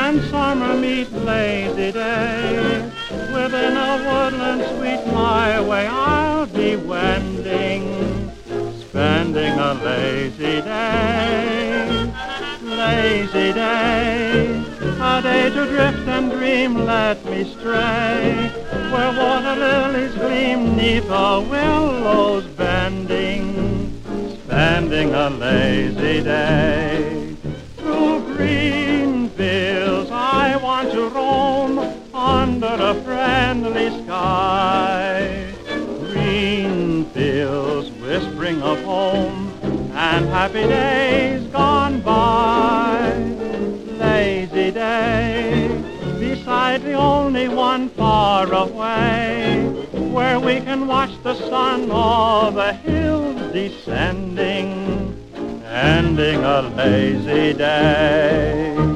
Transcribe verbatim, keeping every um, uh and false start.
and summer meet lazy day. Within a woodland sweet my way I'll be wending, spending a lazy day. Lazy day, a day to drift and dream, let me stray, where water lilies gleam neath the willows bending, spending a lazy day. Through green fields I want to roam, under a friendly sky. Green fields whispering of home, and happy days gone by. Lazy day, beside the only one far away, where we can watch the sun o'er the hills descending, ending a lazy day.